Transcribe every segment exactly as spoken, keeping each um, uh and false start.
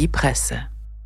die Presse.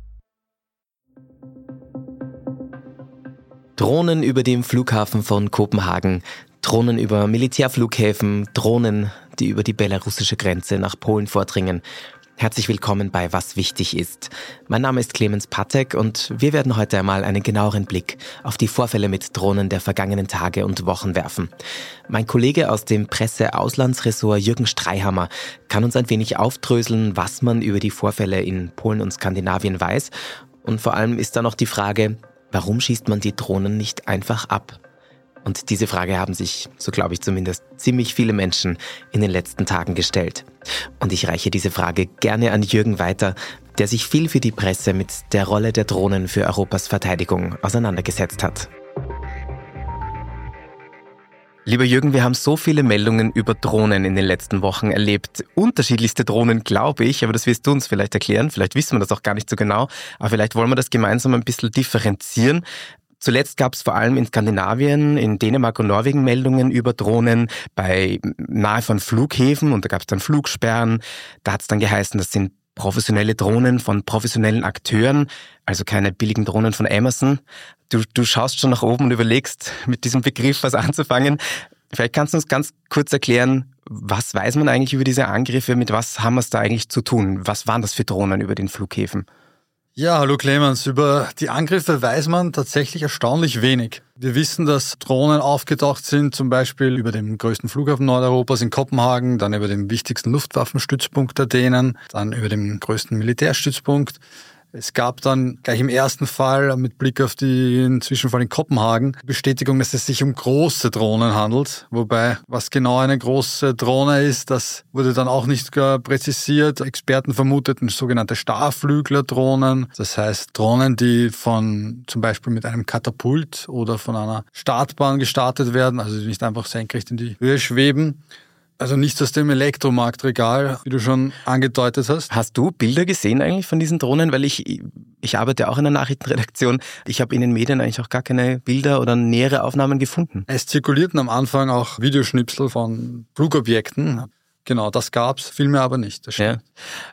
Drohnen über dem Flughafen von Kopenhagen, Drohnen über Militärflughäfen, Drohnen, die über die belarussische Grenze nach Polen vordringen. Herzlich willkommen bei Was wichtig ist. Mein Name ist Clemens Patek und wir werden heute einmal einen genaueren Blick auf die Vorfälle mit Drohnen der vergangenen Tage und Wochen werfen. Mein Kollege aus dem Presse-Auslandsressort Jürgen Streihammer kann uns ein wenig aufdröseln, was man über die Vorfälle in Polen und Skandinavien weiß. Und vor allem ist da noch die Frage, warum schießt man die Drohnen nicht einfach ab? Und diese Frage haben sich, so glaube ich zumindest, ziemlich viele Menschen in den letzten Tagen gestellt. Und ich reiche diese Frage gerne an Jürgen weiter, der sich viel für die Presse mit der Rolle der Drohnen für Europas Verteidigung auseinandergesetzt hat. Lieber Jürgen, wir haben so viele Meldungen über Drohnen in den letzten Wochen erlebt. Unterschiedlichste Drohnen, glaube ich, aber das wirst du uns vielleicht erklären. Vielleicht wissen wir das auch gar nicht so genau, aber vielleicht wollen wir das gemeinsam ein bisschen differenzieren. Zuletzt gab es vor allem in Skandinavien, in Dänemark und Norwegen Meldungen über Drohnen bei nahe von Flughäfen und da gab es dann Flugsperren. Da hat es dann geheißen, das sind professionelle Drohnen von professionellen Akteuren, also keine billigen Drohnen von Amazon. Du, du schaust schon nach oben und überlegst, mit diesem Begriff was anzufangen. Vielleicht kannst du uns ganz kurz erklären, was weiß man eigentlich über diese Angriffe, mit was haben wir es da eigentlich zu tun? Was waren das für Drohnen über den Flughäfen? Ja, hallo Clemens. Über die Angriffe weiß man tatsächlich erstaunlich wenig. Wir wissen, dass Drohnen aufgetaucht sind, zum Beispiel über dem größten Flughafen Nordeuropas in Kopenhagen, dann über dem wichtigsten Luftwaffenstützpunkt der Dänen, dann über dem größten Militärstützpunkt. Es gab dann gleich im ersten Fall mit Blick auf den Zwischenfall in Kopenhagen Bestätigung, dass es sich um große Drohnen handelt. Wobei, was genau eine große Drohne ist, das wurde dann auch nicht präzisiert. Experten vermuteten sogenannte Starrflügler-Drohnen. Das heißt Drohnen, die von zum Beispiel mit einem Katapult oder von einer Startbahn gestartet werden, also nicht einfach senkrecht in die Höhe schweben. Also nichts aus dem Elektromarktregal, wie du schon angedeutet hast. Hast du Bilder gesehen eigentlich von diesen Drohnen? Weil ich, ich arbeite auch in der Nachrichtenredaktion. Ich habe in den Medien eigentlich auch gar keine Bilder oder nähere Aufnahmen gefunden. Es zirkulierten am Anfang auch Videoschnipsel von Flugobjekten. Genau, das gab's, Filme aber nicht. Das ja.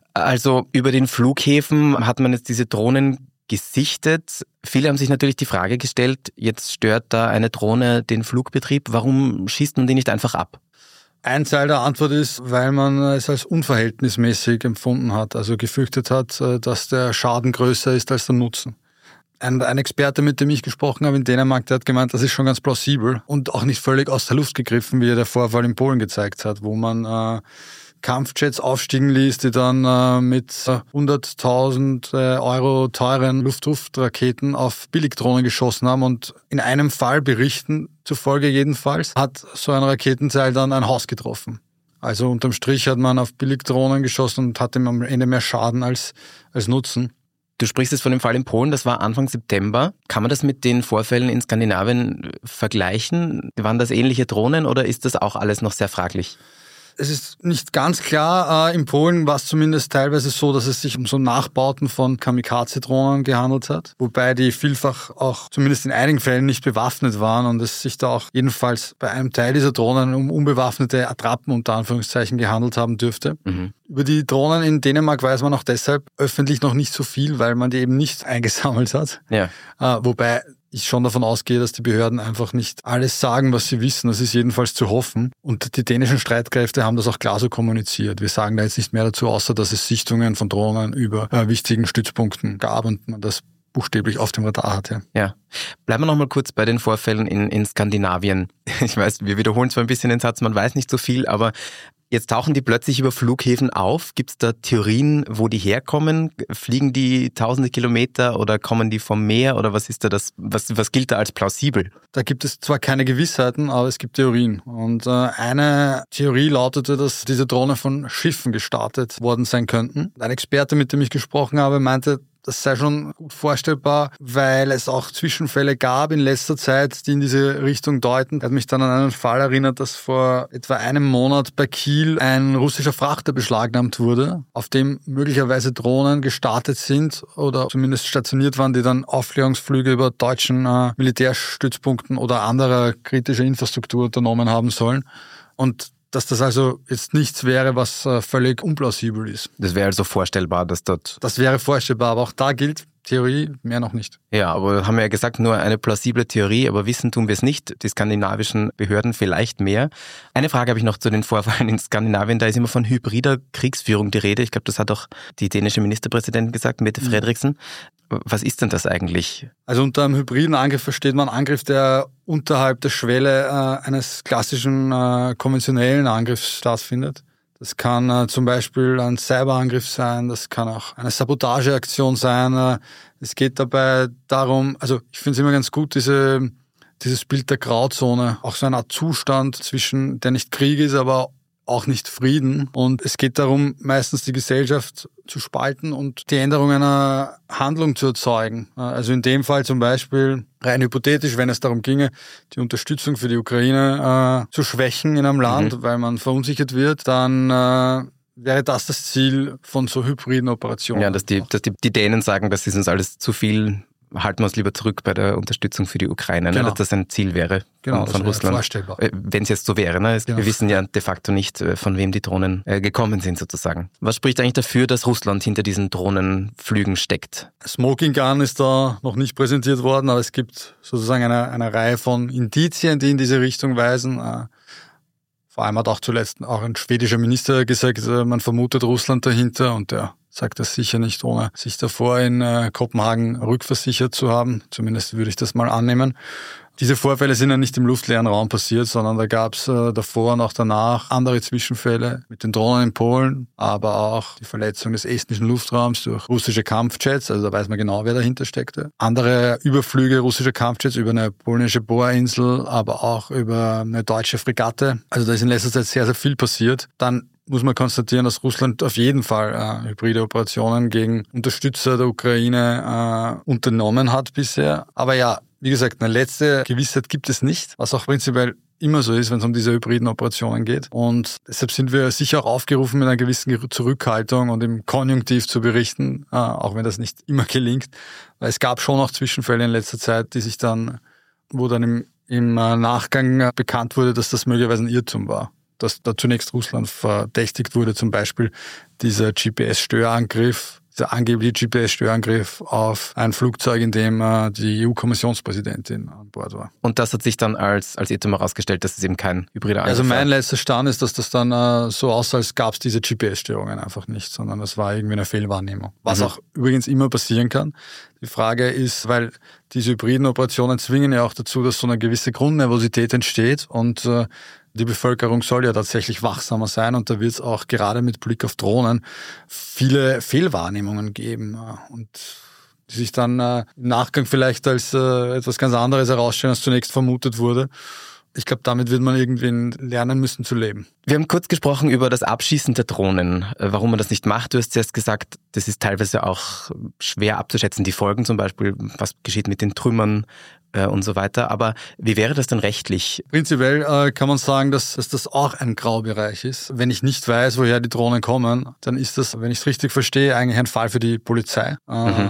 Also über den Flughäfen hat man jetzt diese Drohnen gesichtet. Viele haben sich natürlich die Frage gestellt, jetzt stört da eine Drohne den Flugbetrieb. Warum schießt man die nicht einfach ab? Ein Teil der Antwort ist, weil man es als unverhältnismäßig empfunden hat, also gefürchtet hat, dass der Schaden größer ist als der Nutzen. Ein, ein Experte, mit dem ich gesprochen habe in Dänemark, der hat gemeint, das ist schon ganz plausibel und auch nicht völlig aus der Luft gegriffen, wie der Vorfall in Polen gezeigt hat, wo man äh, Kampfjets aufstiegen ließ, die dann äh, mit hunderttausend äh, Euro teuren Luft-Luft-Raketen auf Billigdrohnen geschossen haben und in einem Fall berichten, zufolge jedenfalls, hat so ein Raketenteil dann ein Haus getroffen. Also unterm Strich hat man auf Billigdrohnen geschossen und hatte am Ende mehr Schaden als, als Nutzen. Du sprichst jetzt von dem Fall in Polen, das war Anfang September. Kann man das mit den Vorfällen in Skandinavien vergleichen? Waren das ähnliche Drohnen oder ist das auch alles noch sehr fraglich? Es ist nicht ganz klar. In Polen war es zumindest teilweise so, dass es sich um so Nachbauten von Kamikaze-Drohnen gehandelt hat, wobei die vielfach auch zumindest in einigen Fällen nicht bewaffnet waren und es sich da auch jedenfalls bei einem Teil dieser Drohnen um unbewaffnete Attrappen unter Anführungszeichen gehandelt haben dürfte. Mhm. Über die Drohnen in Dänemark weiß man auch deshalb öffentlich noch nicht so viel, weil man die eben nicht eingesammelt hat. Ja. Äh, wobei ich schon davon ausgehe, dass die Behörden einfach nicht alles sagen, was sie wissen. Das ist jedenfalls zu hoffen. Und die dänischen Streitkräfte haben das auch klar so kommuniziert. Wir sagen da jetzt nicht mehr dazu, außer dass es Sichtungen von Drohnen über äh, wichtigen Stützpunkten gab und man das buchstäblich auf dem Radar hatte. Ja. Bleiben wir noch mal kurz bei den Vorfällen in, in Skandinavien. Ich weiß, wir wiederholen zwar ein bisschen den Satz, man weiß nicht so viel, aber jetzt tauchen die plötzlich über Flughäfen auf. Gibt es da Theorien, wo die herkommen? Fliegen die tausende Kilometer oder kommen die vom Meer oder was ist da das? Was, was gilt da als plausibel? Da gibt es zwar keine Gewissheiten, aber es gibt Theorien. Und äh, eine Theorie lautete, dass diese Drohnen von Schiffen gestartet worden sein könnten. Ein Experte, mit dem ich gesprochen habe, meinte, das sei schon gut vorstellbar, weil es auch Zwischenfälle gab in letzter Zeit, die in diese Richtung deuten. Er hat mich dann an einen Fall erinnert, dass vor etwa einem Monat bei Kiel ein russischer Frachter beschlagnahmt wurde, auf dem möglicherweise Drohnen gestartet sind oder zumindest stationiert waren, die dann Aufklärungsflüge über deutschen äh, Militärstützpunkten oder anderer kritischer Infrastruktur unternommen haben sollen. Und dass das also jetzt nichts wäre, was äh, völlig unplausibel ist. Das wäre also vorstellbar, dass dort... Das wäre vorstellbar, aber auch da gilt Theorie, mehr noch nicht. Ja, aber haben wir ja gesagt, nur eine plausible Theorie, aber wissen tun wir es nicht. Die skandinavischen Behörden vielleicht mehr. Eine Frage habe ich noch zu den Vorfällen in Skandinavien. Da ist immer von hybrider Kriegsführung die Rede. Ich glaube, das hat auch die dänische Ministerpräsidentin gesagt, Mette Frederiksen. Was ist denn das eigentlich? Also unter einem hybriden Angriff versteht man einen Angriff, der unterhalb der Schwelle äh, eines klassischen äh, konventionellen Angriffs stattfindet. Das kann äh, zum Beispiel ein Cyberangriff sein, das kann auch eine Sabotageaktion sein. Äh, es geht dabei darum, also ich finde es immer ganz gut, diese, dieses Bild der Grauzone, auch so eine Art Zustand zwischen, der nicht Krieg ist, aber auch nicht Frieden. Und es geht darum, meistens die Gesellschaft zu spalten und die Änderung einer Handlung zu erzeugen. Also in dem Fall zum Beispiel, rein hypothetisch, wenn es darum ginge, die Unterstützung für die Ukraine äh, zu schwächen in einem Land, mhm. weil man verunsichert wird, dann äh, wäre das das Ziel von so hybriden Operationen. Ja, dass die, dass die, die Dänen sagen, das ist uns alles zu viel, halten wir uns lieber zurück bei der Unterstützung für die Ukraine, genau. ne? Dass das ein Ziel wäre genau, von, von Russland. Vorstellbar. Wenn es jetzt so wäre. Ne? Genau. Wir wissen ja de facto nicht, von wem die Drohnen äh, gekommen sind sozusagen. Was spricht eigentlich dafür, dass Russland hinter diesen Drohnenflügen steckt? Smoking Gun ist da noch nicht präsentiert worden, aber es gibt sozusagen eine, eine Reihe von Indizien, die in diese Richtung weisen. Äh, vor allem hat auch zuletzt auch ein schwedischer Minister gesagt, äh, man vermutet Russland dahinter und der sagt das sicher nicht, ohne sich davor in äh, Kopenhagen rückversichert zu haben. Zumindest würde ich das mal annehmen. Diese Vorfälle sind ja nicht im luftleeren Raum passiert, sondern da gab es äh, davor und auch danach andere Zwischenfälle mit den Drohnen in Polen, aber auch die Verletzung des estnischen Luftraums durch russische Kampfjets, also da weiß man genau, wer dahinter steckte. Andere Überflüge russischer Kampfjets über eine polnische Bohrinsel, aber auch über eine deutsche Fregatte. Also da ist in letzter Zeit sehr, sehr viel passiert. Dann muss man konstatieren, dass Russland auf jeden Fall äh, hybride Operationen gegen Unterstützer der Ukraine äh, unternommen hat bisher. Aber ja, wie gesagt, eine letzte Gewissheit gibt es nicht, was auch prinzipiell immer so ist, wenn es um diese hybriden Operationen geht. Und deshalb sind wir sicher auch aufgerufen, mit einer gewissen Zurückhaltung und im Konjunktiv zu berichten, äh, auch wenn das nicht immer gelingt. Weil es gab schon auch Zwischenfälle in letzter Zeit, die sich dann, wo dann im, im Nachgang bekannt wurde, dass das möglicherweise ein Irrtum war. Dass da zunächst Russland verdächtigt wurde, zum Beispiel dieser G P S-Störangriff, dieser angebliche G P S-Störangriff auf ein Flugzeug, in dem äh, die E U-Kommissionspräsidentin an Bord war. Und das hat sich dann als, als Irrtum herausgestellt, dass es eben kein hybrider Angriff war? Also mein letzter Stand ist, dass das dann äh, so aussah, als gab es diese G P S-Störungen einfach nicht, sondern das war irgendwie eine Fehlwahrnehmung. Was mhm. auch übrigens immer passieren kann. Die Frage ist, weil diese hybriden Operationen zwingen ja auch dazu, dass so eine gewisse Grundnervosität entsteht und äh, die Bevölkerung soll ja tatsächlich wachsamer sein und da wird es auch gerade mit Blick auf Drohnen viele Fehlwahrnehmungen geben und die sich dann äh, im Nachgang vielleicht als äh, etwas ganz anderes herausstellen, als zunächst vermutet wurde. Ich glaube, damit wird man irgendwie lernen müssen zu leben. Wir haben kurz gesprochen über das Abschießen der Drohnen, warum man das nicht macht. Du hast zuerst gesagt, das ist teilweise auch schwer abzuschätzen, die Folgen zum Beispiel, was geschieht mit den Trümmern äh, und so weiter. Aber wie wäre das denn rechtlich? Prinzipiell äh, kann man sagen, dass, dass das auch ein Graubereich ist. Wenn ich nicht weiß, woher die Drohnen kommen, dann ist das, wenn ich es richtig verstehe, eigentlich ein Fall für die Polizei. Äh, mhm.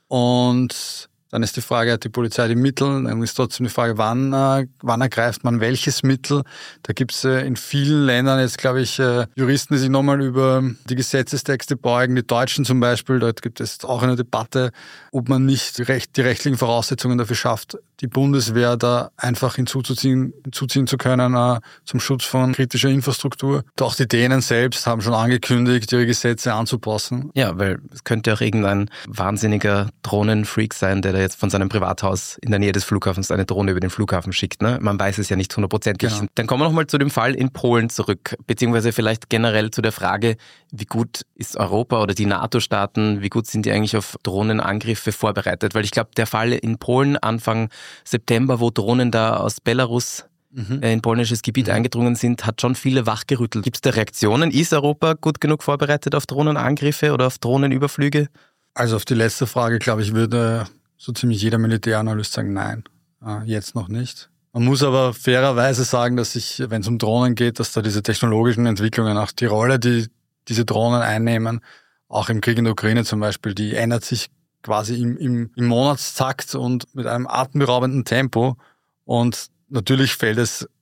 Und dann ist die Frage, hat die Polizei die Mittel? Dann ist trotzdem die Frage, wann, äh, wann ergreift man welches Mittel? Da gibt es äh, in vielen Ländern jetzt, glaube ich, äh, Juristen, die sich nochmal über die Gesetzestexte beugen. Die Deutschen zum Beispiel, dort gibt es auch eine Debatte, ob man nicht die, recht, die rechtlichen Voraussetzungen dafür schafft, die Bundeswehr da einfach hinzuzuziehen, hinzuziehen zu können äh, zum Schutz von kritischer Infrastruktur. Auch die Dänen selbst haben schon angekündigt, ihre Gesetze anzupassen. Ja, weil es könnte auch irgendein wahnsinniger Drohnenfreak sein, der da jetzt von seinem Privathaus in der Nähe des Flughafens eine Drohne über den Flughafen schickt. Ne? Man weiß es ja nicht hundertprozentig. Genau. Dann kommen wir nochmal zu dem Fall in Polen zurück, beziehungsweise vielleicht generell zu der Frage, wie gut ist Europa oder die NATO-Staaten, wie gut sind die eigentlich auf Drohnenangriffe vorbereitet? Weil ich glaube, der Fall in Polen Anfang September, wo Drohnen da aus Belarus mhm. in polnisches Gebiet mhm. eingedrungen sind, hat schon viele wachgerüttelt. Gibt es da Reaktionen? Ist Europa gut genug vorbereitet auf Drohnenangriffe oder auf Drohnenüberflüge? Also auf die letzte Frage, glaube ich, würde so ziemlich jeder Militäranalyst sagen, nein, jetzt noch nicht. Man muss aber fairerweise sagen, dass sich, wenn es um Drohnen geht, dass da diese technologischen Entwicklungen, auch die Rolle, die diese Drohnen einnehmen, auch im Krieg in der Ukraine zum Beispiel, die ändert sich quasi im, im, im Monatstakt und mit einem atemberaubenden Tempo. Und natürlich fällt es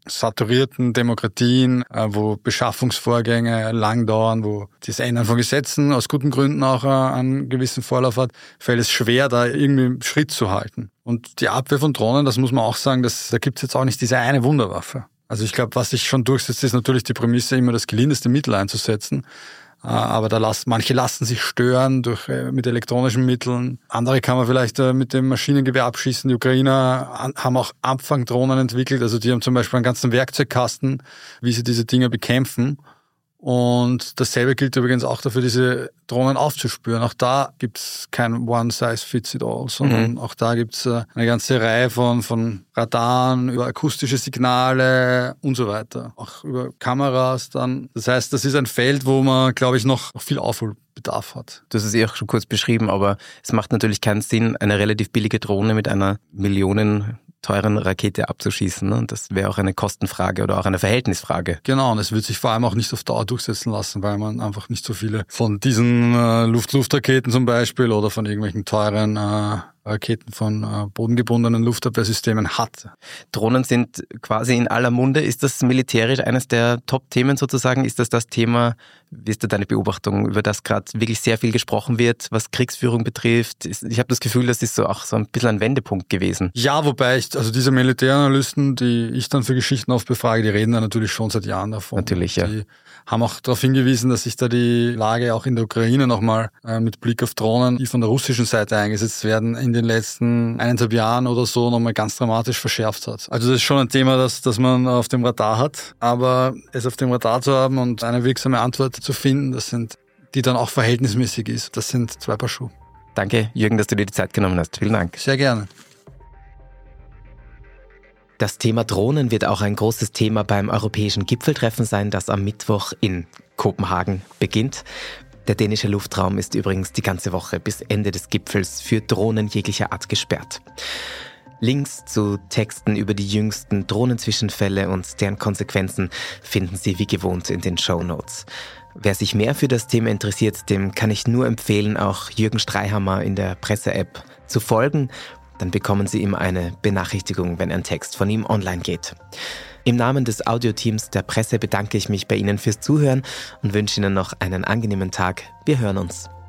saturierten Demokratien, wo Beschaffungsvorgänge lang dauern, wo das Ändern von Gesetzen aus guten Gründen auch einen gewissen Vorlauf hat, fällt es schwer, da irgendwie Schritt zu halten. Und die Abwehr von Drohnen, das muss man auch sagen, das, da gibt es jetzt auch nicht diese eine Wunderwaffe. Also ich glaube, was sich schon durchsetzt, ist natürlich die Prämisse, immer das gelindeste Mittel einzusetzen. Aber da lassen, manche lassen sich stören durch, mit elektronischen Mitteln. Andere kann man vielleicht mit dem Maschinengewehr abschießen. Die Ukrainer haben auch Abfangdrohnen entwickelt. Also die haben zum Beispiel einen ganzen Werkzeugkasten, wie sie diese Dinge bekämpfen. Und dasselbe gilt übrigens auch dafür, diese Drohnen aufzuspüren. Auch da gibt's kein One-Size-Fits-it-all, sondern mhm. auch da gibt's eine ganze Reihe von, von Radaren, über akustische Signale und so weiter. Auch über Kameras dann. Das heißt, das ist ein Feld, wo man, glaube ich, noch viel Aufholbedarf hat. Du hast es eh auch schon kurz beschrieben, aber es macht natürlich keinen Sinn, eine relativ billige Drohne mit einer Millionen teuren Rakete abzuschießen. Ne? Und das wäre auch eine Kostenfrage oder auch eine Verhältnisfrage. Genau, und es wird sich vor allem auch nicht auf Dauer durchsetzen lassen, weil man einfach nicht so viele von diesen äh, Luft-Luft-Raketen zum Beispiel oder von irgendwelchen teuren äh, Raketen von äh, bodengebundenen Luftabwehrsystemen hat. Drohnen sind quasi in aller Munde. Ist das militärisch eines der Top-Themen sozusagen? Ist das das Thema, wie ist da deine Beobachtung, über das gerade wirklich sehr viel gesprochen wird, was Kriegsführung betrifft? Ich habe das Gefühl, das ist so auch so ein bisschen ein Wendepunkt gewesen. Ja, wobei ich, also diese Militäranalysten, die ich dann für Geschichten oft befrage, die reden da natürlich schon seit Jahren davon. Natürlich, ja. Die haben auch darauf hingewiesen, dass sich da die Lage auch in der Ukraine nochmal äh, mit Blick auf Drohnen, die von der russischen Seite eingesetzt werden, in den letzten eineinhalb Jahren oder so nochmal ganz dramatisch verschärft hat. Also das ist schon ein Thema, das, das man auf dem Radar hat, aber es auf dem Radar zu haben und eine wirksame Antwort zu finden, das sind, die dann auch verhältnismäßig ist, das sind zwei Paar Schuhe. Danke, Jürgen, dass du dir die Zeit genommen hast. Vielen Dank. Sehr gerne. Das Thema Drohnen wird auch ein großes Thema beim europäischen Gipfeltreffen sein, das am Mittwoch in Kopenhagen beginnt. Der dänische Luftraum ist übrigens die ganze Woche bis Ende des Gipfels für Drohnen jeglicher Art gesperrt. Links zu Texten über die jüngsten Drohnenzwischenfälle und deren Konsequenzen finden Sie wie gewohnt in den Shownotes. Wer sich mehr für das Thema interessiert, dem kann ich nur empfehlen, auch Jürgen Streihammer in der Presse-App zu folgen. Dann bekommen Sie immer eine Benachrichtigung, wenn ein Text von ihm online geht. Im Namen des Audioteams der Presse bedanke ich mich bei Ihnen fürs Zuhören und wünsche Ihnen noch einen angenehmen Tag. Wir hören uns.